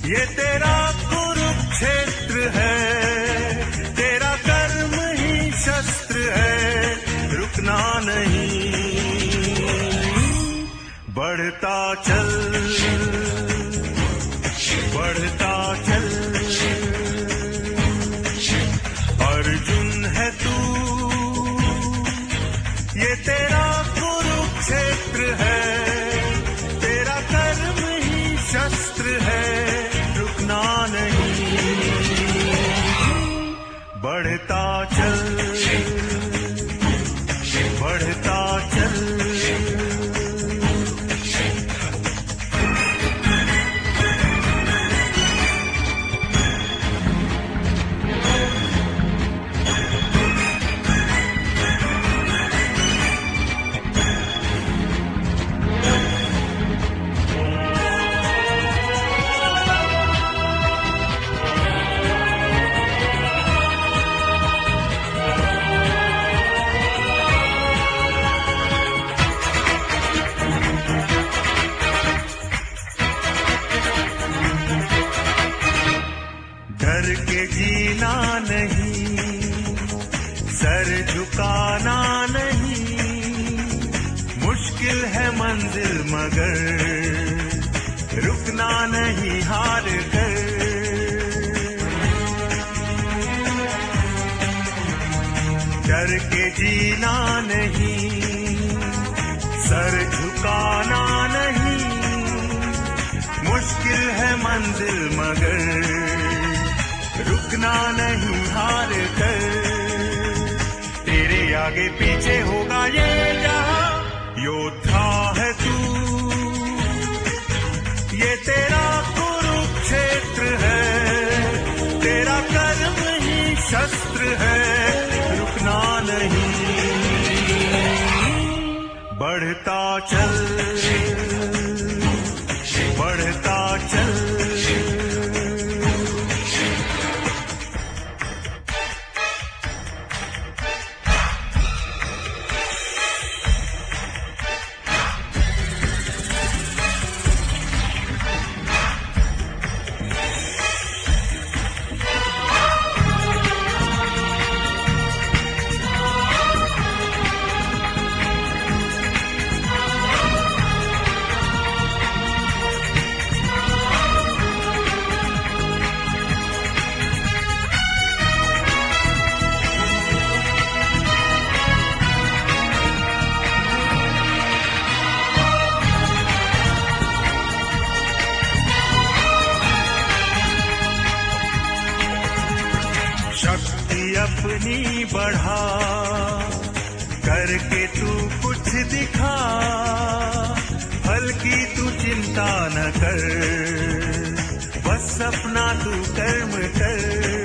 ये तेरा कुरुक्षेत्र है, तेरा कर्म ही शस्त्र है, रुकना नहीं, बढ़ता चल, बढ़ता चल, अर्जुन है तू, ये तेरा कुरुक्षेत्र है, तेरा कर्म ही शस्त्र है, रुकना नहीं, बढ़ता चल, बढ़ता चल। डर के जीना नहीं, सर झुकाना नहीं, मुश्किल है मंजिल मगर रुकना नहीं हार कर, डर के जीना नहीं, सर झुकाना नहीं, मुश्किल है मंजिल मगर रुकना नहीं हार कर, तेरे आगे पीछे होगा ये जहां, योद्धा है तू, ये तेरा कुरुक्षेत्र है, तेरा कर्म ही शस्त्र है, रुकना नहीं, बढ़ता चल, बढ़ता चल। शक्ति अपनी बढ़ा, करके तू कुछ दिखा, फल की तू चिंता न कर, बस अपना तू कर्म कर,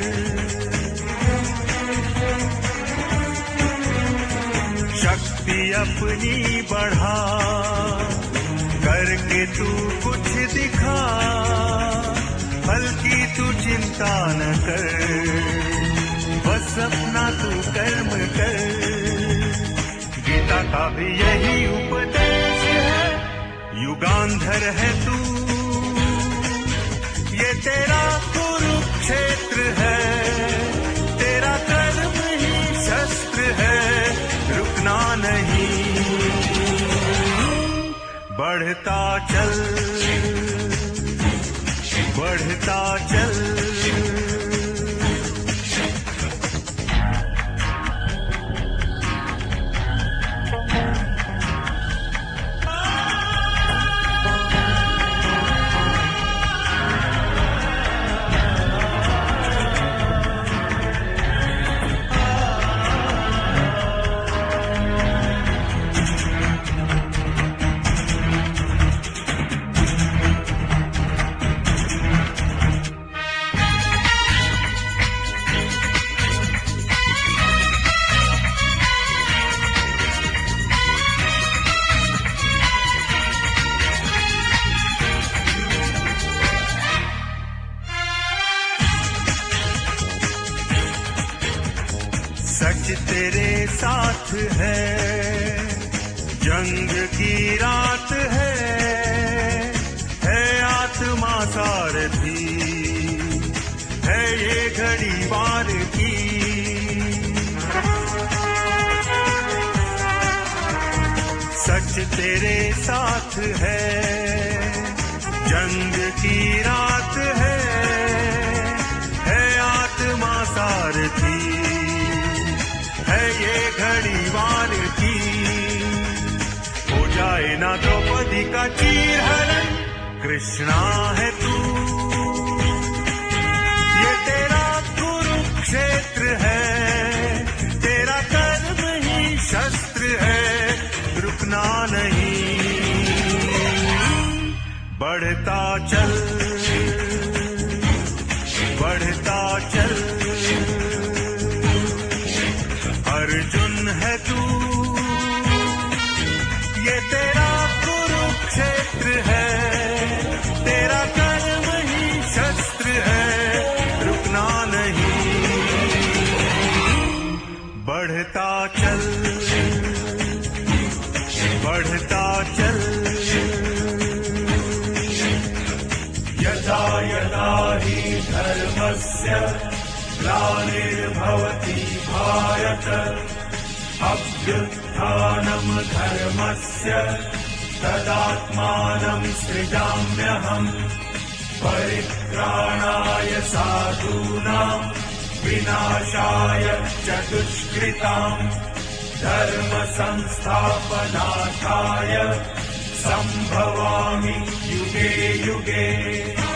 शक्ति अपनी बढ़ा, करके तू कुछ दिखा, फल की तू चिंता न कर, बस अपना तू कर्म कर, गीता का भी यही उपदेश है, युगांधर है तू, ये तेरा कुरुक्षेत्र है, तेरा कर्म ही शस्त्र है, रुकना नहीं, बढ़ता चल, बढ़ता चल। सच तेरे साथ है, जंग की रात है आत्मा सा सारथी है ये घड़ी वार की। सच तेरे साथ है, जंग की रात है आत्मा सारथी है ये घड़ी वार की। हो जाए ना द्रौपदी का चीरहरण, कृष्णा है तू, ये तेरा कुरुक्षेत्र है, तेरा कर्म ही शस्त्र है, रुकना नहीं, बढ़ता चल, बढ़ता चल। अर्जुन है तू, ये तेरा कुरुक्षेत्र है, तेरा कर्म ही शस्त्र है, रुकना नहीं, बढ़ता चल, बढ़ता चल। यदा यदा हि धर्मस्य ग्लानिर्भवति भारत, अभ्युत्थानं धर्मस्य तदात्मानं सृजाम्यहम्। परित्राणाय साधूनां विनाशाय च दुष्कृताम्, धर्म संस्थापनार्थाय संभवामि युगे युगे।